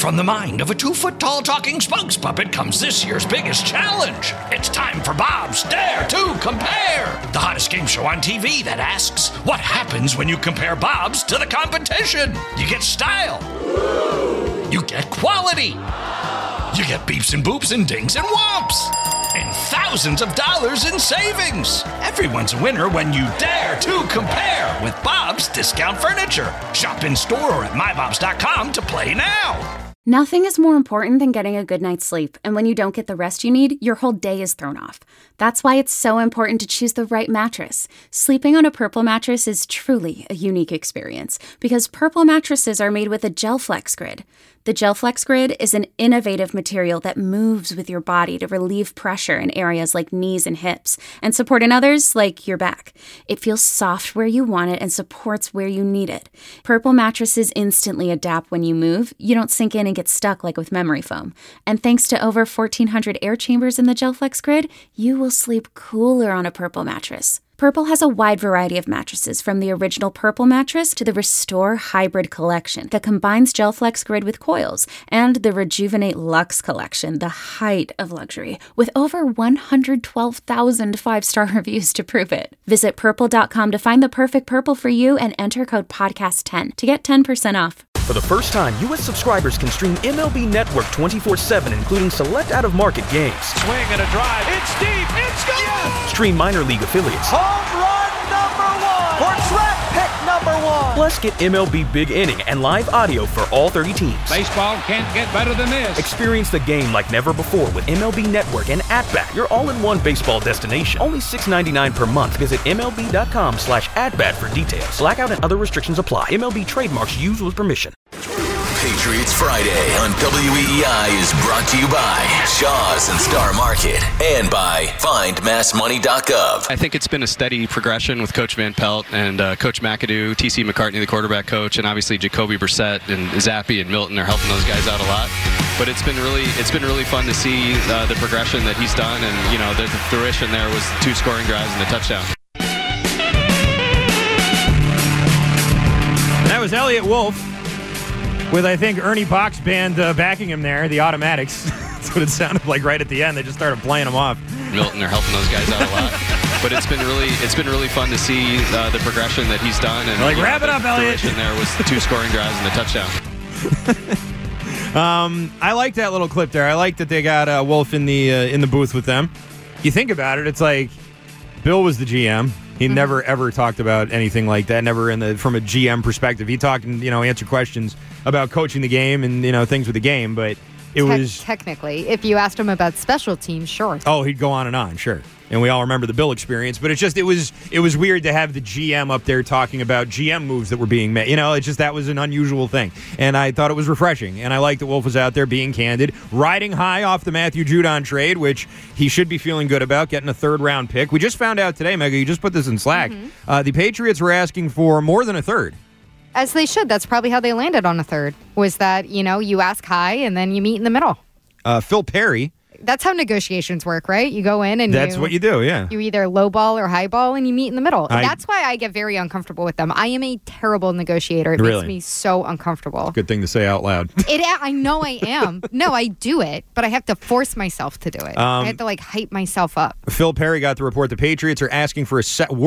From the mind of a 2-foot-tall talking spokes puppet comes this year's biggest challenge. It's time for Bob's Dare to Compare, the hottest game show on TV that asks, what happens when you compare Bob's to the competition? You get style. You get quality. You get beeps and boops and dings and whomps. And thousands of dollars in savings. Everyone's a winner when you dare to compare with Bob's Discount Furniture. Shop in store or at mybobs.com to play now. Nothing is more important than getting a good night's sleep, and when you don't get the rest you need, your whole day is thrown off. That's why it's so important to choose the right mattress. Sleeping on a Purple mattress is truly a unique experience, because Purple mattresses are made with a GelFlex Grid. The GelFlex Grid is an innovative material that moves with your body to relieve pressure in areas like knees and hips, and support in others like your back. It feels soft where you want it and supports where you need it. Purple mattresses instantly adapt when you move. You don't sink in and get stuck like with memory foam. And thanks to over 1,400 air chambers in the GelFlex Grid, you will sleep cooler on a Purple mattress. Purple has a wide variety of mattresses, from the original Purple mattress to the Restore Hybrid collection that combines GelFlex Grid with coils, and the Rejuvenate Luxe collection, the height of luxury, with over 112,000 five-star reviews to prove it. Visit purple.com to find the perfect Purple for you and enter code podcast10 to get 10% off. For the first time, U.S. subscribers can stream MLB Network 24/7, including select out-of-market games. Swing and a drive. It's deep. It's gone. Yes! Stream minor league affiliates. Home run number 1. Or draft pick number 1. Plus, get MLB Big Inning and live audio for all 30 teams. Baseball can't get better than this. Experience the game like never before with MLB Network and At-Bat, your all-in-one baseball destination. Only $6.99 per month. Visit MLB.com/AtBat for details. Blackout and other restrictions apply. MLB trademarks used with permission. Patriots Friday on WEEI is brought to you by Shaw's and Star Market and by FindMassMoney.gov. I think it's been a steady progression with Coach Van Pelt and Coach McAdoo, T.C. McCartney, the quarterback coach, and obviously Jacoby Brissett and Zappi and Milton are helping those guys out a lot. But it's been really fun to see the progression that he's done, and you know the fruition there was 2 scoring drives and a touchdown. That was Elliot Wolf with, I think, Ernie Bach's band backing him there, the Automatics. That's what it sounded like right at the end. They just started playing him off. Are helping those guys out a lot. But it's been really fun to see the progression that he's done, and like, wrap it up, Elliot. The fruition there was 2 scoring drives and a touchdown. I like that little clip there. I like that they got Wolf in the booth with them. You think about it, it's like Bill was the GM. He never, ever talked about anything like that, never from a GM perspective. He talked and, answered questions about coaching the game and, things with the game, but it was... Technically, if you asked him about special teams, sure. Oh, he'd go on and on, sure. And we all remember the Bill experience, but it was weird to have the GM up there talking about GM moves that were being made. That was an unusual thing. And I thought it was refreshing. And I like that Wolf was out there being candid, riding high off the Matthew Judon trade, which he should be feeling good about, getting a 3rd-round pick. We just found out today, Mega, you just put this in Slack, the Patriots were asking for more than a 3rd. As they should. That's probably how they landed on a 3rd, was that, you ask high and then you meet in the middle. Phil Perry. That's how negotiations work, right? You go in and that's what you do, yeah. You either lowball or highball, and you meet in the middle. That's why I get very uncomfortable with them. I am a terrible negotiator. It makes me so uncomfortable. Good thing to say out loud. I know I am. No, I do it, but I have to force myself to do it. I have to hype myself up. Phil Perry got the report. The Patriots are asking for a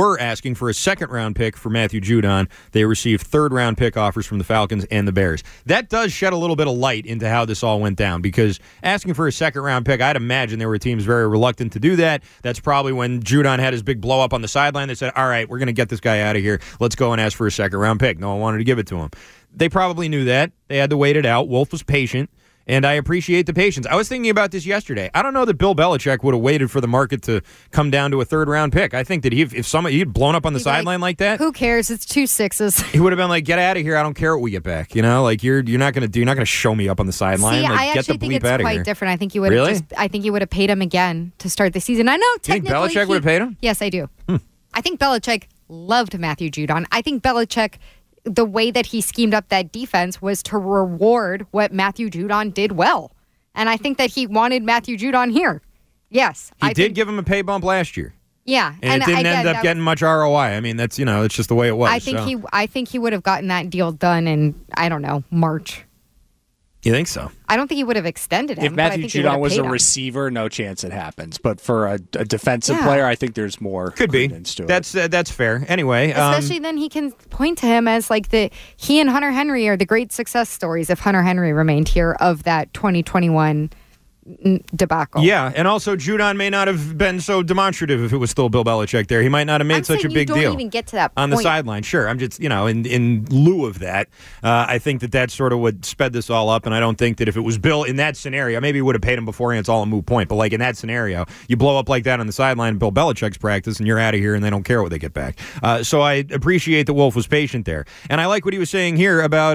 2nd-round pick for Matthew Judon. They received 3rd-round pick offers from the Falcons and the Bears. That does shed a little bit of light into how this all went down, because asking for a 2nd-round pick, I'd imagine there were teams very reluctant to do that. That's probably when Judon had his big blow-up on the sideline. They said, all right, we're going to get this guy out of here. Let's go and ask for a 2nd-round pick. No one wanted to give it to him. They probably knew that. They had to wait it out. Wolf was patient, and I appreciate the patience. I was thinking about this yesterday. I don't know that Bill Belichick would have waited for the market to come down to a 3rd-round pick. I think that if he'd blown up on the sideline like that, who cares? It's 2 6s. He would have been like, "Get out of here! I don't care what we get back." You're not going to show me up on the sideline. See, like, I actually think it's quite different. I think you would have I think you would have paid him again to start the season. I know technically. You think Belichick would have paid him? Yes, I do. I think Belichick loved Matthew Judon. I think Belichick, the way that he schemed up that defense was to reward what Matthew Judon did well. And I think that he wanted Matthew Judon here. Yes. He did give him a pay bump last year. Yeah. And it didn't end up getting much ROI. I mean, that's, it's just the way it was. I think he would have gotten that deal done in, I don't know, March. You think so? I don't think he would have extended him. If Matthew Judon was a him. receiver, no chance it happens. But for a defensive player, I think there's more credence to it. That's fair. Anyway, especially then he can point to him as like he and Hunter Henry are the great success stories if Hunter Henry remained here of that 2021 debacle. Yeah, and also Judon may not have been so demonstrative if it was still Bill Belichick there. He might not have made such a big deal. You don't even get to that on point. the sideline. Sure, I'm just, in lieu of that, I think that's sort of what sped this all up, and I don't think that if it was Bill in that scenario, maybe he would have paid him beforehand, it's all a moot point, but like in that scenario, you blow up like that on the sideline in Bill Belichick's practice, and you're out of here, and they don't care what they get back. So I appreciate that Wolf was patient there. And I like what he was saying here about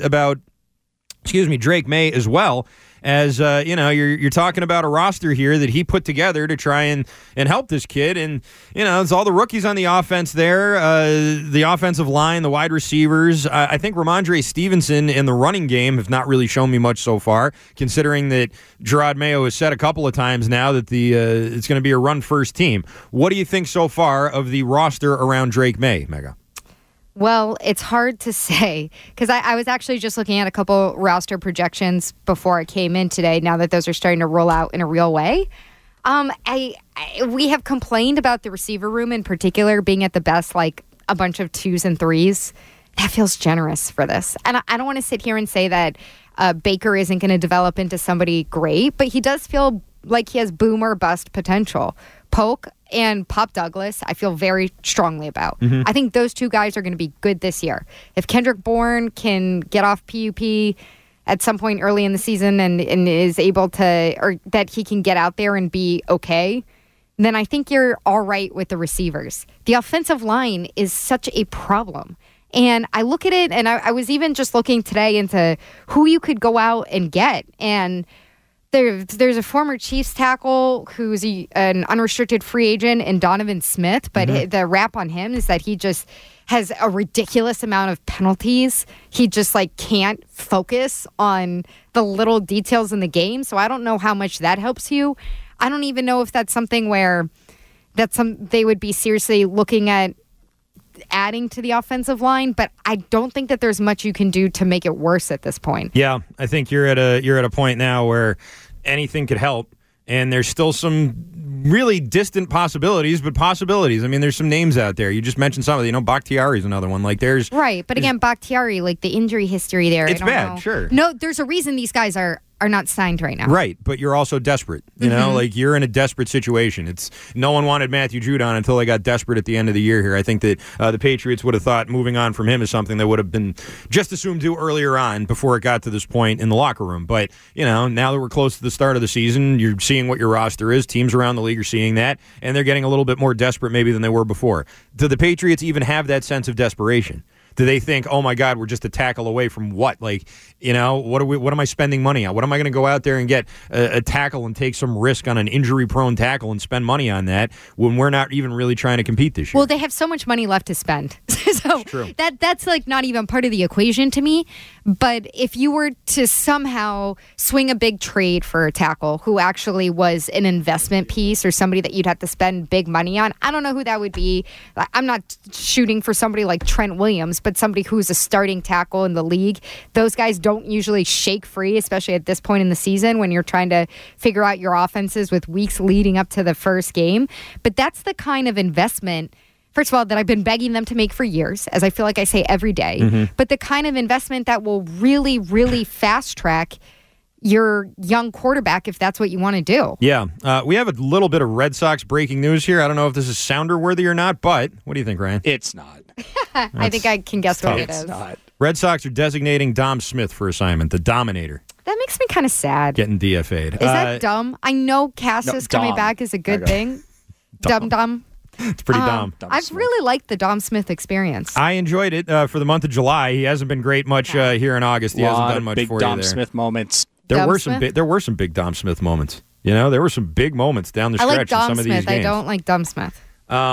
Drake May as well. As you're talking about a roster here that he put together to try and help this kid, and it's all the rookies on the offense there, the offensive line, the wide receivers. I think Ramondre Stevenson in the running game have not really shown me much so far, considering that Gerard Mayo has said a couple of times now that it's going to be a run first team. What do you think so far of the roster around Drake May, Mega? Well, it's hard to say because I was actually just looking at a couple roster projections before I came in today. Now that those are starting to roll out in a real way, we have complained about the receiver room in particular being at the best, like a bunch of 2s and 3s. That feels generous for this, and I don't want to sit here and say that Baker isn't going to develop into somebody great, but he does feel like he has boom or bust potential. Polk and Pop Douglas, I feel very strongly about. Mm-hmm. I think those two guys are going to be good this year. If Kendrick Bourne can get off PUP at some point early in the season and is able to, or that he can get out there and be okay, then I think you're all right with the receivers. The offensive line is such a problem. And I look at it, and I was even just looking today into who you could go out and get. And there's a former Chiefs tackle who's an unrestricted free agent in Donovan Smith, but the rap on him is that he just has a ridiculous amount of penalties. He just can't focus on the little details in the game. So I don't know how much that helps you. I don't even know if that's something where they would be seriously looking at adding to the offensive line, but I don't think that there's much you can do to make it worse at this point. Yeah, I think you're at a point now where anything could help, and there's still some really distant possibilities, but possibilities. I mean, there's some names out there. You just mentioned some of them. Bakhtiari's another one. Right, but again, Bakhtiari, the injury history there, it's I don't bad, know. Sure. No, there's a reason these guys are not signed right now. Right, but you're also desperate. You're in a desperate situation. No one wanted Matthew Judon until they got desperate at the end of the year here. I think that the Patriots would have thought moving on from him is something that would have been just assumed do earlier on before it got to this point in the locker room. But, now that we're close to the start of the season, you're seeing what your roster is. Teams around the league are seeing that, and they're getting a little bit more desperate maybe than they were before. Do the Patriots even have that sense of desperation? Do they think, oh my God, we're just a tackle away from what? What am I spending money on? What am I going to go out there and get a tackle and take some risk on an injury-prone tackle and spend money on that when we're not even really trying to compete this year? Well, they have so much money left to spend. So that's not even part of the equation to me. But if you were to somehow swing a big trade for a tackle who actually was an investment piece or somebody that you'd have to spend big money on, I don't know who that would be. I'm not shooting for somebody like Trent Williams, but somebody who's a starting tackle in the league. Those guys don't usually shake free, especially at this point in the season when you're trying to figure out your offenses with weeks leading up to the first game. But that's the kind of investment, first of all, that I've been begging them to make for years, as I feel like I say every day, but the kind of investment that will really, really fast track your young quarterback if that's what you want to do. Yeah. We have a little bit of Red Sox breaking news here. I don't know if this is sounder worthy or not, but what do you think, Ryan? It's not. I think I can guess what it is. It's not. Red Sox are designating Dom Smith for assignment, the Dominator. That makes me kind of sad. Getting DFA'd. Is that dumb? I know Cassis coming back is a good thing. Dumb. It's pretty dumb. I've really liked the Dom Smith experience. I enjoyed it for the month of July. He hasn't been great much here in August. He hasn't done much big for you Dom there. Smith moments. There were some big Dom Smith moments. There were some big moments down the stretch I like Dom in some of Smith. these games. I don't like Dom Smith.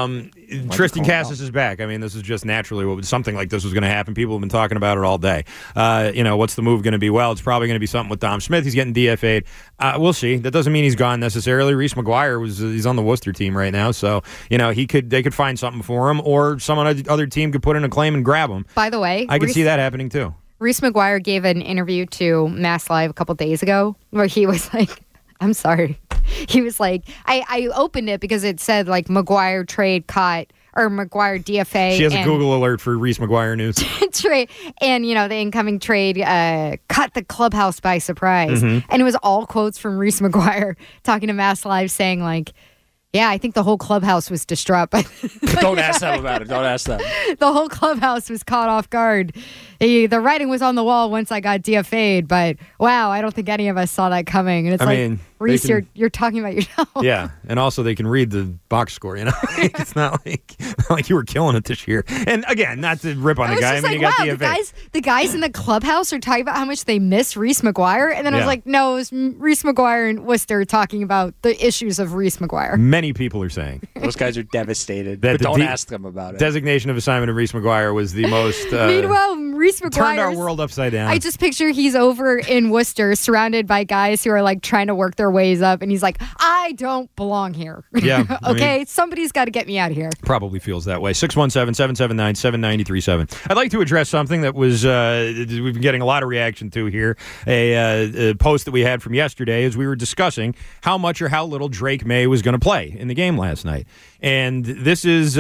Tristan Cassis is back. I mean, this is just naturally something like this was going to happen. People have been talking about it all day. What's the move going to be? Well, it's probably going to be something with Dom Smith. He's getting DFA'd. We'll see. That doesn't mean he's gone necessarily. Reese McGuire he's on the Worcester team right now, so they could find something for him, or some other team could put in a claim and grab him. By the way, I could see that happening too. Reese McGuire gave an interview to Mass Live a couple days ago where he was like, I'm sorry. He was like, I opened it because it said like McGuire trade caught or McGuire DFA. She has a Google alert for Reese McGuire news. Trade, and, the incoming trade caught the clubhouse by surprise. Mm-hmm. And it was all quotes from Reese McGuire talking to Mass Live saying like, yeah, I think the whole clubhouse was distraught. Don't ask them about it. Don't ask them. The whole clubhouse was caught off guard. The writing was on the wall once I got DFA'd, but wow, I don't think any of us saw that coming. And it's Reese, you're talking about yourself. Yeah, and also they can read the box score, It's not like you were killing it this year. And again, not to rip on the guy. You got DFA. The guys in the clubhouse are talking about how much they miss Reese McGuire. And then I was like, no, it was Reese McGuire and Worcester talking about the issues of Reese McGuire. Many people are saying. Those guys are devastated, but don't ask them about it. Designation of assignment of Reese McGuire was the most... Meanwhile, Reese McGuire turned our world upside down. I just picture he's over in Worcester surrounded by guys who are like trying to work their ways up, and he's like, I don't belong here. Yeah. Okay, somebody's got to get me out of here. Probably feels that way. 617-779-7937. I'd like to address something that was we've been getting a lot of reaction to here. A post that we had from yesterday as we were discussing how much or how little Drake May was going to play in the game last night. And this is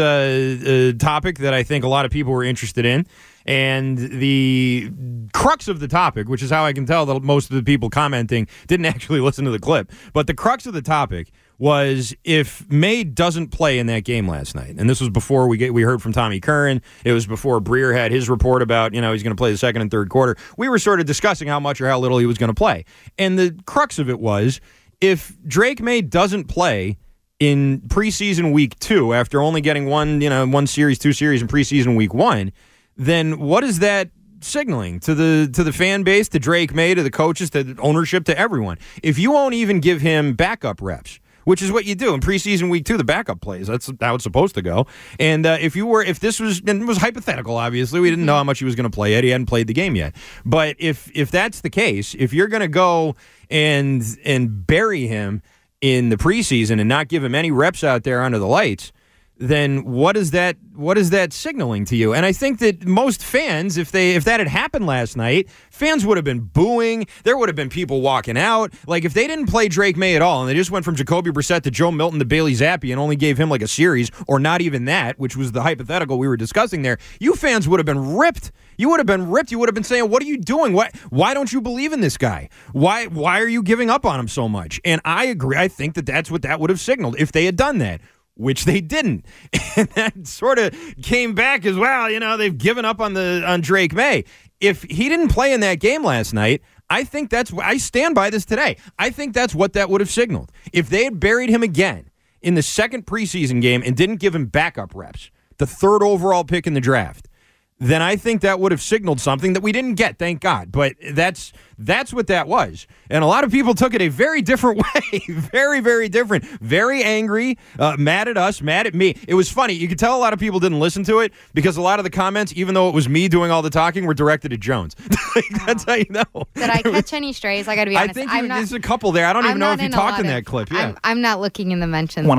a topic that I think a lot of people were interested in. And the crux of the topic, which is how I can tell that most of the people commenting didn't actually listen to the clip, but the crux of the topic was if May doesn't play in that game last night, and this was before we heard from Tommy Curran, it was before Breer had his report about, he's going to play the second and third quarter, we were sort of discussing how much or how little he was going to play. And the crux of it was, if Drake May doesn't play in preseason week 2, after only getting two series in preseason week 1, then what is that signaling to the fan base, to Drake May, to the coaches, to the ownership, to everyone? If you won't even give him backup reps, which is what you do in preseason week 2, the backup plays. That's how it's supposed to go. And if this was, and it was hypothetical, obviously, we didn't know how much he was going to play yet. He hadn't played the game yet. But if that's the case, if you're going to go and bury him in the preseason and not give him any reps out there under the lights, then what is that signaling to you? And I think that most fans, if that had happened last night, fans would have been booing. There would have been people walking out. Like, if they didn't play Drake May at all and they just went from Jacoby Brissett to Joe Milton to Bailey Zappi and only gave him like a series, or not even that, which was the hypothetical we were discussing there, you fans would have been ripped. You would have been ripped. You would have been saying, what are you doing? Why don't you believe in this guy? Why are you giving up on him so much? And I agree. I think that's what that would have signaled if they had done that, which they didn't. And that sort of came back as, well, they've given up on Drake May. If he didn't play in that game last night, I think I stand by this today. I think that's what that would have signaled. If they had buried him again in the second preseason game and didn't give him backup reps, the 3rd overall pick in the draft, then I think that would have signaled something that we didn't get, thank God. But that's what that was. And a lot of people took it a very different way. Very, very different. Very angry, mad at us, mad at me. It was funny. You could tell a lot of people didn't listen to it because a lot of the comments, even though it was me doing all the talking, were directed at Jones. That's how you know. Did I catch any strays? I got to be honest. I think there's a couple there. I don't even know if you talked in that clip. Yeah. I'm not looking in the mentions.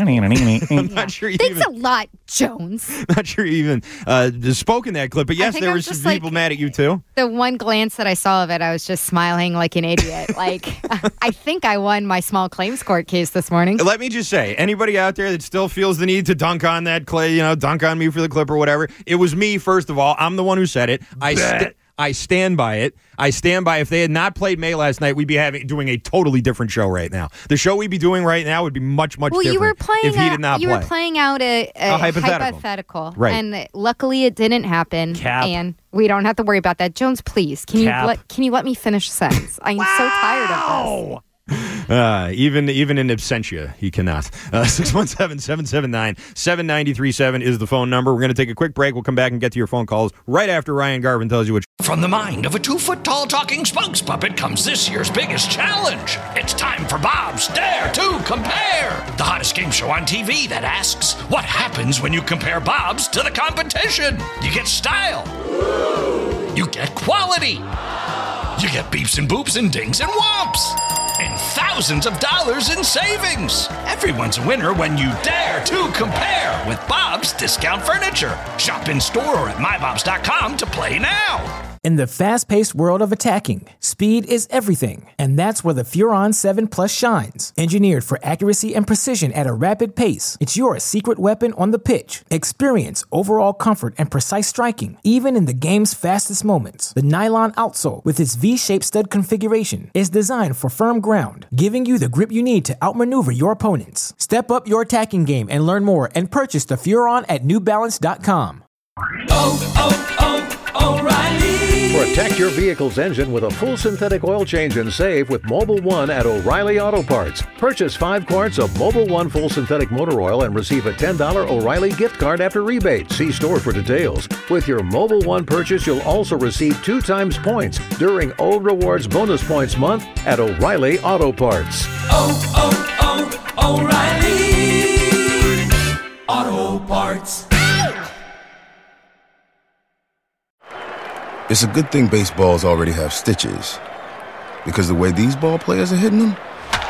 I'm not sure you Thanks a lot, Jones. Not sure you even spoke in that clip. But yes, there were some people mad at you too. The one glance that I saw of it, I was just smiling like an idiot. Like, I think I won my small claims court case this morning. Let me just say, anybody out there that still feels the need to dunk on that dunk on me for the clip or whatever, it was me, first of all. I'm the one who said it. I stand by it. I stand by if they had not played May last night, we'd be doing a totally different show right now. The show we'd be doing right now would be much, much different if he did not play. You were playing out a hypothetical. Right. And luckily it didn't happen. And we don't have to worry about that. Jones, please, can you let me finish the sentence? I'm so tired of this. Even in absentia, he cannot. 617-779-7937 is the phone number. We're going to take a quick break. We'll come back and get to your phone calls right after Ryan Garvin tells you what. From the mind of a 2-foot-tall talking spokes puppet comes this year's biggest challenge. It's time for Bob's Dare to Compare, the hottest game show on TV that asks, what happens when you compare Bob's to the competition? You get style. You get quality. You get beeps and boops and dings and whomps. And thousands of dollars in savings. Everyone's a winner when you dare to compare with Bob's Discount Furniture. Shop in store or at mybobs.com to play now. In the fast-paced world of attacking, speed is everything, and that's where the Furon 7 Plus shines. Engineered for accuracy and precision at a rapid pace, it's your secret weapon on the pitch. Experience overall comfort and precise striking, even in the game's fastest moments. The nylon outsole, with its V-shaped stud configuration, is designed for firm ground, giving you the grip you need to outmaneuver your opponents. Step up your attacking game and learn more and purchase the Furon at NewBalance.com. O'Reilly. Protect your vehicle's engine with a full synthetic oil change and save with Mobil 1 at O'Reilly Auto Parts. Purchase 5 quarts of Mobil 1 full synthetic motor oil and receive a $10 O'Reilly gift card after rebate. See store for details. With your Mobil 1 purchase, you'll also receive 2 times points during O Rewards Bonus Points Month at O'Reilly Auto Parts. O'Reilly Auto Parts. It's a good thing baseballs already have stitches, because the way these ball players are hitting them,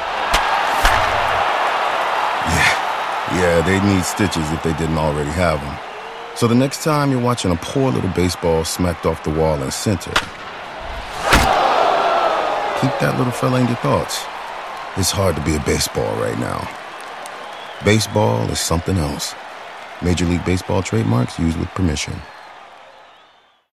yeah, they'd need stitches if they didn't already have them. So the next time you're watching a poor little baseball smacked off the wall in center, keep that little fella in your thoughts. It's hard to be a baseball right now. Baseball is something else. Major League Baseball trademarks used with permission.